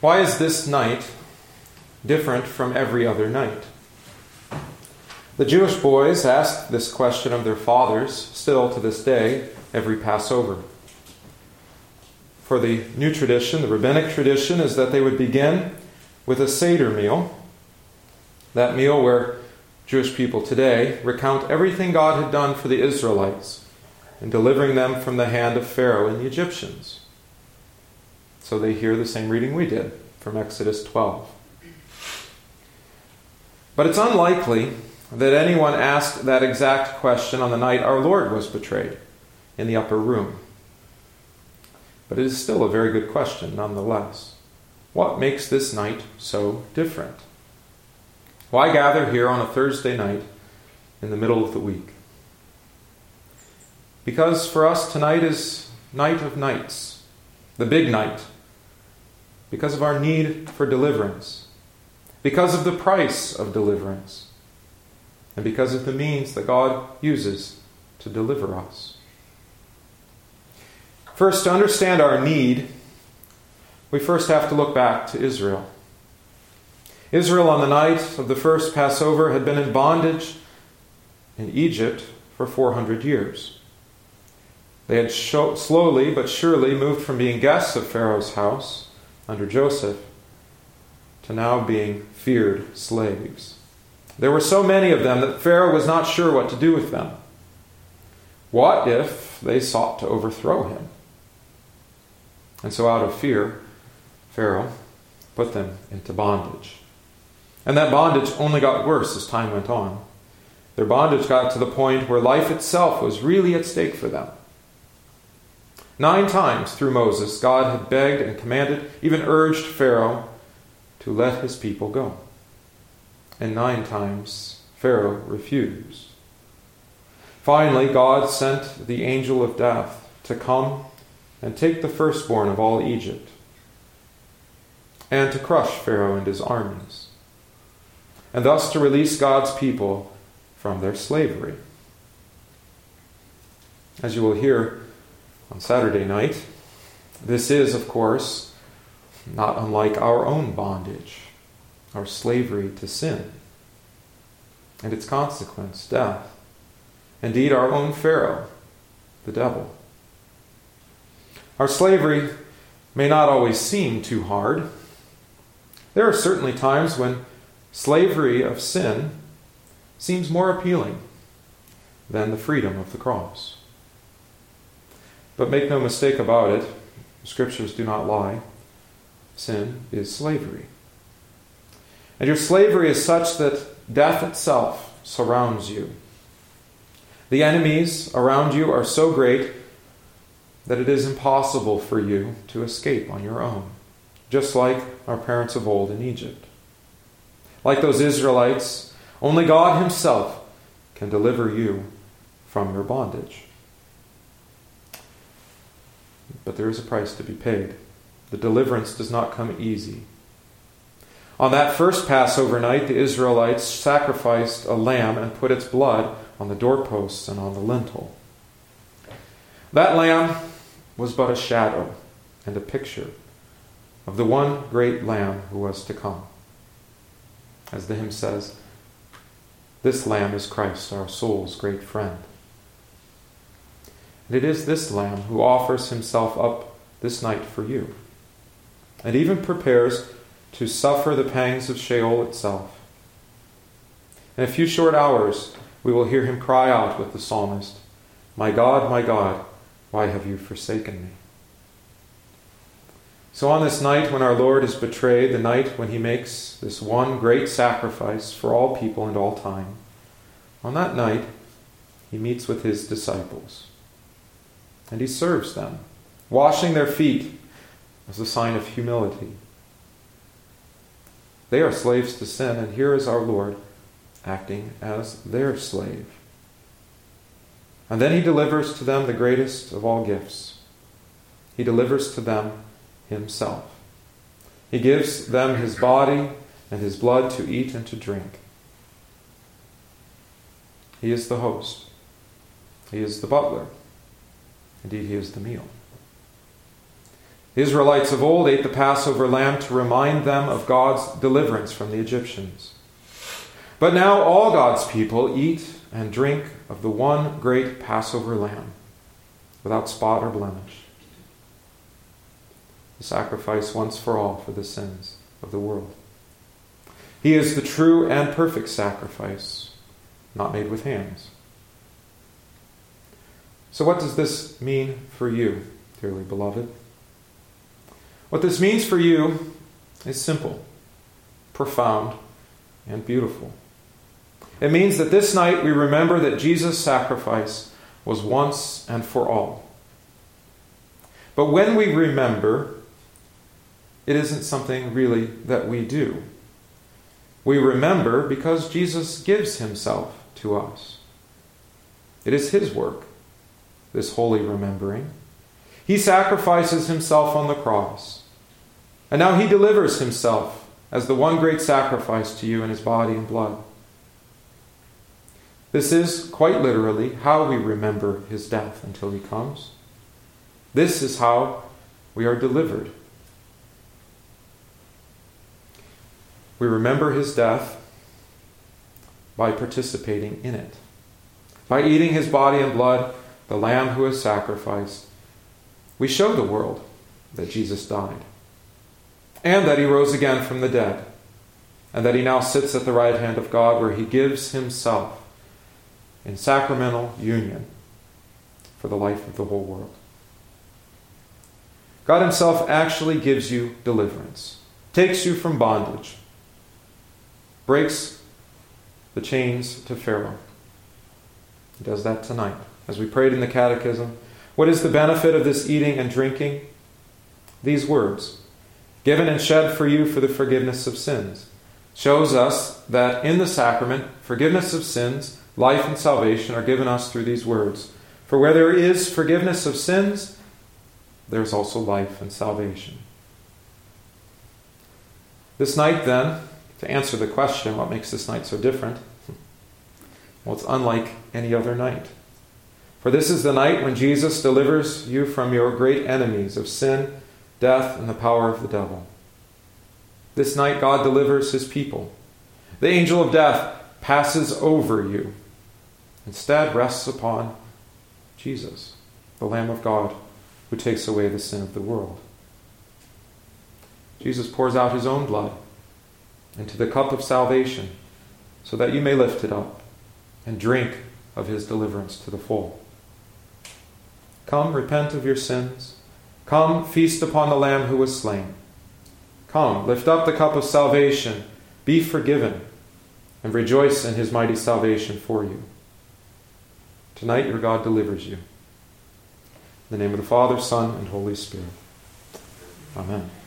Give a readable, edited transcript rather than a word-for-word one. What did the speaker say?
Why is this night different from every other night? The Jewish boys ask this question of their fathers still to this day, every Passover. For the new tradition, the rabbinic tradition, is that they would begin with a Seder meal, that meal where Jewish people today recount everything God had done for the Israelites in delivering them from the hand of Pharaoh and the Egyptians. So they hear the same reading we did from Exodus 12. But it's unlikely that anyone asked that exact question on the night our Lord was betrayed in the upper room. But it is still a very good question nonetheless. What makes this night so different? Why gather here on a Thursday night in the middle of the week? Because for us tonight is night of nights, the big night, because of our need for deliverance, because of the price of deliverance, and because of the means that God uses to deliver us. First, to understand our need, we first have to look back to Israel. Israel on the night of the first Passover had been in bondage in Egypt for 400 years. They had slowly but surely moved from being guests of Pharaoh's house under Joseph to now being feared slaves. There were so many of them that Pharaoh was not sure what to do with them. What if they sought to overthrow him? And so out of fear, Pharaoh put them into bondage. And that bondage only got worse as time went on. Their bondage got to the point where life itself was really at stake for them. 9 times through Moses, God had begged and commanded, even urged Pharaoh to let his people go. And 9 times Pharaoh refused. Finally, God sent the angel of death to come and take the firstborn of all Egypt, and to crush Pharaoh and his armies, and thus to release God's people from their slavery. As you will hear on Saturday night, this is, of course, not unlike our own bondage, our slavery to sin, and its consequence, death. Indeed, our own Pharaoh, the devil. Our slavery may not always seem too hard. There are certainly times when slavery of sin seems more appealing than the freedom of the cross. But make no mistake about it, the Scriptures do not lie. Sin is slavery. And your slavery is such that death itself surrounds you. The enemies around you are so great that it is impossible for you to escape on your own, just like our parents of old in Egypt. Like those Israelites, only God Himself can deliver you from your bondage. But there is a price to be paid. The deliverance does not come easy. On that first Passover night, the Israelites sacrificed a lamb and put its blood on the doorposts and on the lintel. That lamb was but a shadow and a picture of the one great Lamb who was to come. As the hymn says, this Lamb is Christ, our soul's great friend. And it is this Lamb who offers Himself up this night for you, and even prepares to suffer the pangs of Sheol itself. In a few short hours, we will hear Him cry out with the psalmist, my God, why have you forsaken me?" So on this night when our Lord is betrayed, the night when He makes this one great sacrifice for all people and all time, on that night He meets with His disciples. And He serves them, washing their feet as a sign of humility. They are slaves to sin, and here is our Lord acting as their slave. And then He delivers to them the greatest of all gifts. He delivers to them Himself. He gives them His body and His blood to eat and to drink. He is the host. He is the butler. Indeed, He is the meal. The Israelites of old ate the Passover lamb to remind them of God's deliverance from the Egyptians. But now all God's people eat and drink of the one great Passover lamb, without spot or blemish. The sacrifice once for all for the sins of the world. He is the true and perfect sacrifice, not made with hands. So what does this mean for you, dearly beloved? What this means for you is simple, profound, and beautiful. It means that this night we remember that Jesus' sacrifice was once and for all. But when we remember, it isn't something really that we do. We remember because Jesus gives himself to us. It is his work, this holy remembering. He sacrifices himself on the cross. And now he delivers himself as the one great sacrifice to you in his body and blood. This is, quite literally, how we remember his death until he comes. This is how we are delivered. We remember his death by participating in it. By eating his body and blood, the Lamb who is sacrificed, we show the world that Jesus died, and that he rose again from the dead, and that he now sits at the right hand of God, where he gives himself in sacramental union for the life of the whole world. God himself actually gives you deliverance, takes you from bondage, breaks the chains to Pharaoh. He does that tonight. As we prayed in the Catechism, what is the benefit of this eating and drinking? These words, given and shed for you for the forgiveness of sins, shows us that in the sacrament, forgiveness of sins, life and salvation are given us through these words. For where there is forgiveness of sins, there is also life and salvation. This night, then, to answer the question, what makes this night so different? Well, it's unlike any other night. For this is the night when Jesus delivers you from your great enemies of sin, death, and the power of the devil. This night God delivers his people. The angel of death passes over you. Instead rests upon Jesus, the Lamb of God, who takes away the sin of the world. Jesus pours out his own blood into the cup of salvation so that you may lift it up and drink of his deliverance to the full. Come, repent of your sins. Come, feast upon the Lamb who was slain. Come, lift up the cup of salvation, be forgiven, and rejoice in his mighty salvation for you. Tonight your God delivers you. In the name of the Father, Son, and Holy Spirit. Amen.